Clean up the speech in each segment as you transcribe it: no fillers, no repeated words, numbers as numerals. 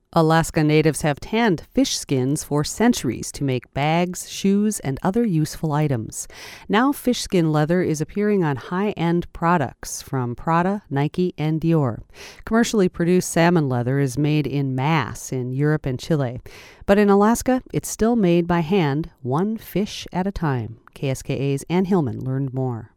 Alaska natives have tanned fish skins for centuries to make bags, shoes, and other useful items. Now fish skin leather is appearing on high-end products from Prada, Nike, and Dior. Commercially produced salmon leather is made in mass in Europe and Chile. But in Alaska, it's still made by hand, one fish at a time. KSKA's Ann Hillman learned more.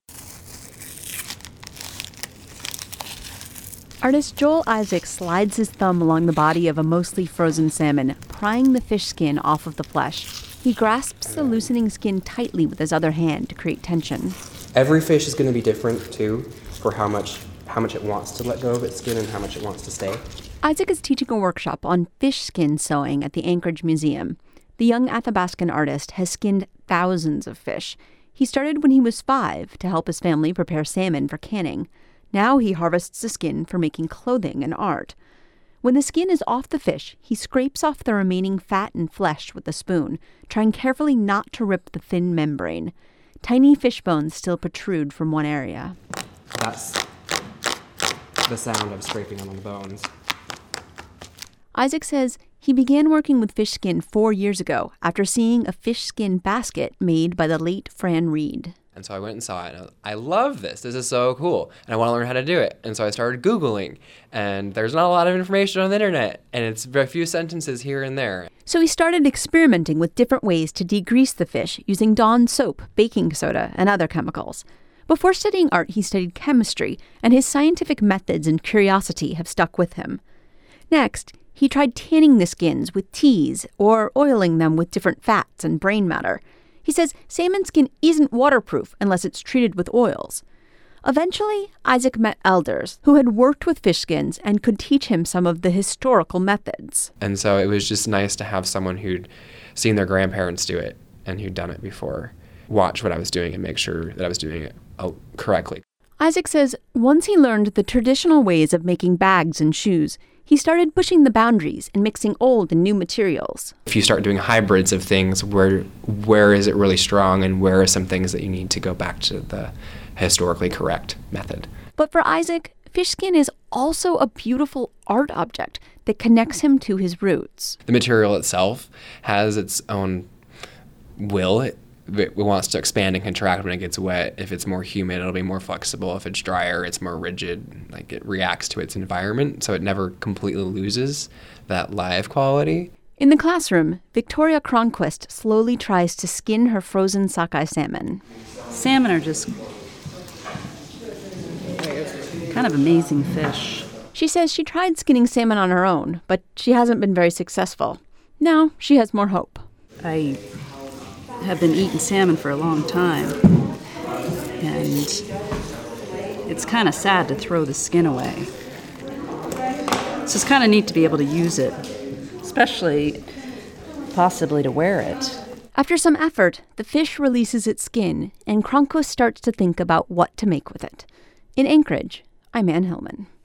Artist Joel Isaac slides his thumb along the body of a mostly frozen salmon, prying the fish skin off of the flesh. He grasps the loosening skin tightly with his other hand to create tension. Every fish is going to be different, too, for how much it wants to let go of its skin and how much it wants to stay. Isaac is teaching a workshop on fish skin sewing at the Anchorage Museum. The young Athabascan artist has skinned thousands of fish. He started when he was 5 to help his family prepare salmon for canning. Now he harvests the skin for making clothing and art. When the skin is off the fish, he scrapes off the remaining fat and flesh with a spoon, trying carefully not to rip the thin membrane. Tiny fish bones still protrude from one area. That's the sound of scraping on the bones. Isaac says he began working with fish skin 4 years ago after seeing a fish skin basket made by the late Fran Reed. And so I went and saw it. And I love this. This is so cool. And I want to learn how to do it. And so I started Googling. And there's not a lot of information on the internet. And it's a few sentences here and there. So he started experimenting with different ways to degrease the fish using Dawn soap, baking soda, and other chemicals. Before studying art, he studied chemistry. And his scientific methods and curiosity have stuck with him. Next, he tried tanning the skins with teas or oiling them with different fats and brain matter. He says salmon skin isn't waterproof unless it's treated with oils. Eventually, Isaac met elders who had worked with fish skins and could teach him some of the historical methods. And so it was just nice to have someone who'd seen their grandparents do it and who'd done it before, watch what I was doing and make sure that I was doing it correctly. Isaac says once he learned the traditional ways of making bags and shoes, he started pushing the boundaries and mixing old and new materials. If you start doing hybrids of things, where is it really strong and where are some things that you need to go back to the historically correct method? But for Isaac, fish skin is also a beautiful art object that connects him to his roots. The material itself has its own will. It wants to expand and contract when it gets wet. If it's more humid, it'll be more flexible. If it's drier, it's more rigid. Like it reacts to its environment, so it never completely loses that live quality. In the classroom, Victoria Cronquist slowly tries to skin her frozen sockeye salmon. Salmon are just kind of amazing fish. She says she tried skinning salmon on her own, but she hasn't been very successful. Now she has more hope. I have been eating salmon for a long time, and it's kind of sad to throw the skin away. So it's kind of neat to be able to use it, especially possibly to wear it. After some effort, the fish releases its skin, and Cronquist starts to think about what to make with it. In Anchorage, I'm Ann Hillman.